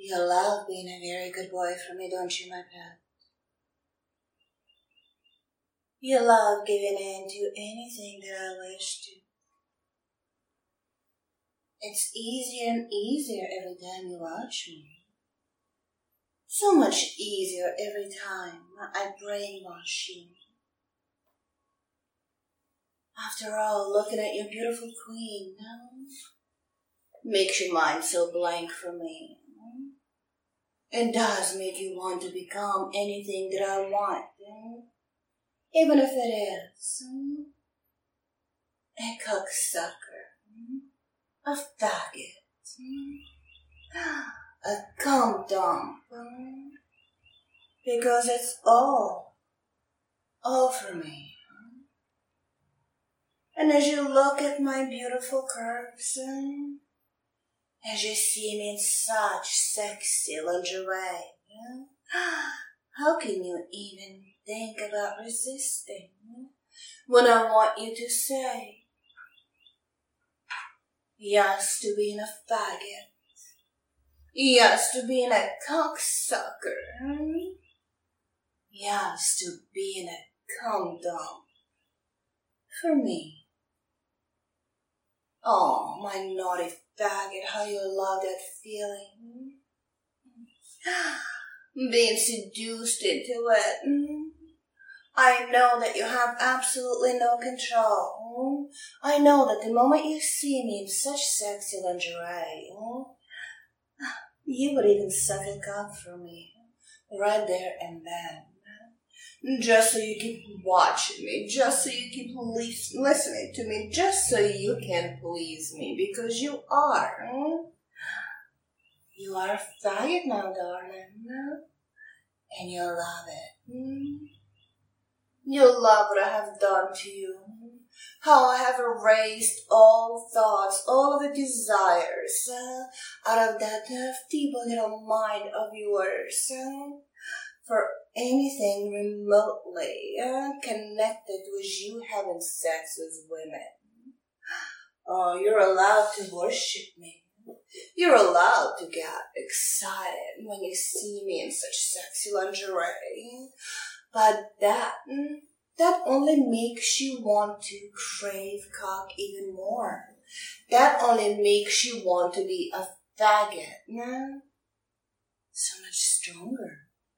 You love being a very good boy for me, don't you, my pet? You love giving in to anything that I wish to. It's easier and easier every time you watch me. So much easier every time I brainwash you. After all, looking at your beautiful queen, makes your mind so blank for me. It does make you want to become anything that I want, even if it is a cocksucker, a faggot, a cum dump, because it's all for me. And as you look at my beautiful curves, as you see me in such sexy lingerie, how can you even think about resisting when I want you to say yes to being a faggot, yes to being a cocksucker, yes to being a cum dump for me? Oh, my naughty faggot, how you love that feeling. Being seduced into it. I know that you have absolutely no control. I know that the moment you see me in such sexy lingerie, you would even suck a cock for me, right there and then. Just so you keep watching me, just so you keep listening to me, just so you can please me, because you are. You are a faggot now, darling, and you love it. You love what I have done to you, how I have erased all thoughts, all of the desires out of that feeble little mind of yours. For anything remotely connected with you having sex with women. Oh, you're allowed to worship me. You're allowed to get excited when you see me in such sexy lingerie. But that only makes you want to crave cock even more. That only makes you want to be a faggot. So much stronger.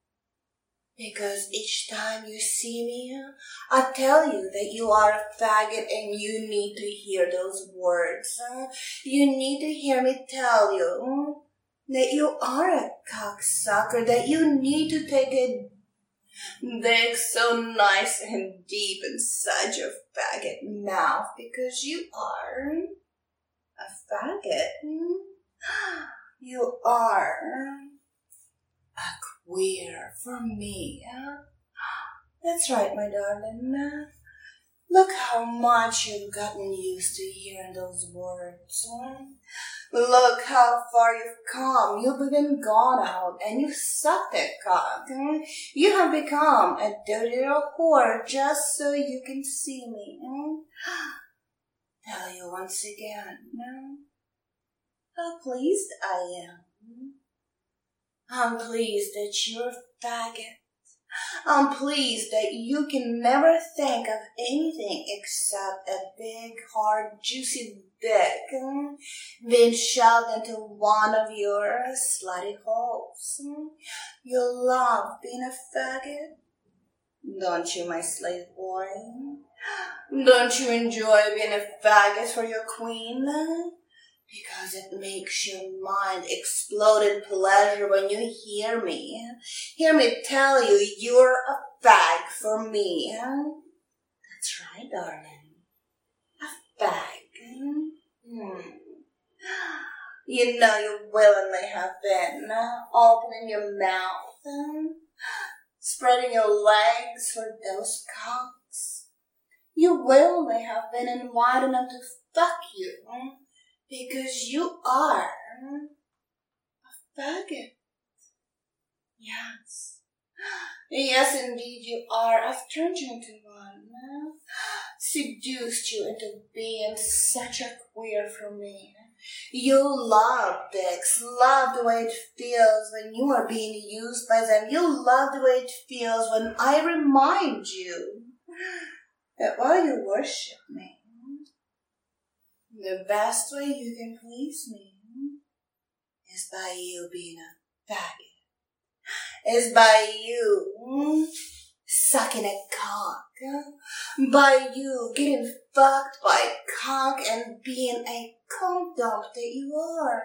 Because each time you see me, I tell you that you are a faggot and you need to hear those words. You need to hear me tell you that you are a cocksucker, that you need to take a dig so nice and deep inside your faggot mouth because you are a faggot. You are a queer for me. That's right, my darling. Look how much you've gotten used to hearing those words. Look how far you've come. You've even gone out and you've sucked that cock. You have become a dirty little whore just so you can see me. Tell you once again how pleased I am. I'm pleased that you're a faggot. I'm pleased that you can never think of anything except a big, hard, juicy dick being shoved into one of your slutty holes. You love being a faggot, don't you, my slave boy? Don't you enjoy being a faggot for your queen? Because it makes your mind explode in pleasure when you hear me. Hear me tell you you're a fag for me. That's right, darling. A fag. You know you willingly have been opening your mouth, spreading your legs for those cocks. You willingly have been invited enough to fuck you. Because you are a faggot. Yes. Yes, indeed you are. I've turned you into one. Seduced you into being such a queer for me. You love dicks, love the way it feels when you are being used by them. You love the way it feels when I remind you that while you worship me, the best way you can please me is by you being a faggot. Is by you sucking a cock. By you getting fucked by cock and being a cunt dump that you are.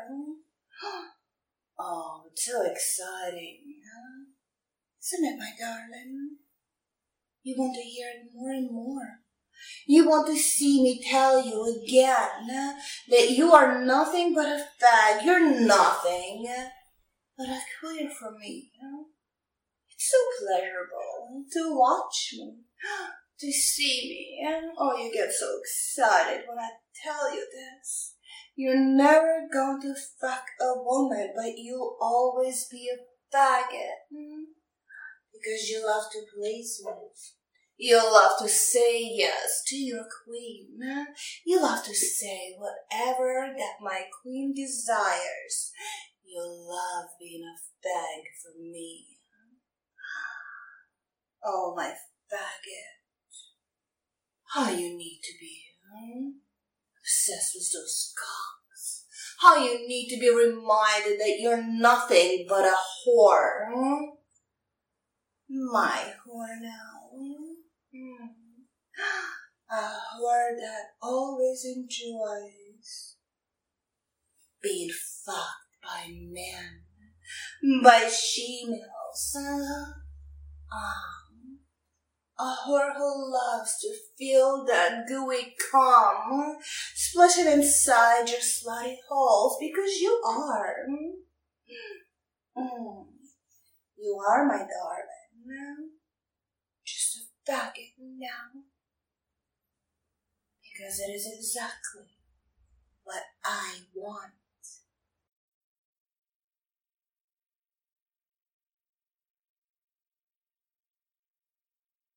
Oh, it's so exciting. Isn't it, my darling? You want to hear it more and more. You want to see me tell you again that you are nothing but a fag. You're nothing but a queer for me. It's so pleasurable to watch me, to see me. Oh, you get so excited when I tell you this. You're never going to fuck a woman, but you'll always be a faggot. Because you love to please me. You love to say yes to your queen. You love to say whatever that my queen desires. You love being a fag for me. Oh, my faggot. How you need to be obsessed with those cocks. How you need to be reminded that you're nothing but a whore. My whore now. A whore that always enjoys being fucked by men, by she-males. A whore who loves to feel that gooey cum splashing inside your slutty holes because you are. You are, my darling. Just a faggot now. Because it is exactly what I want.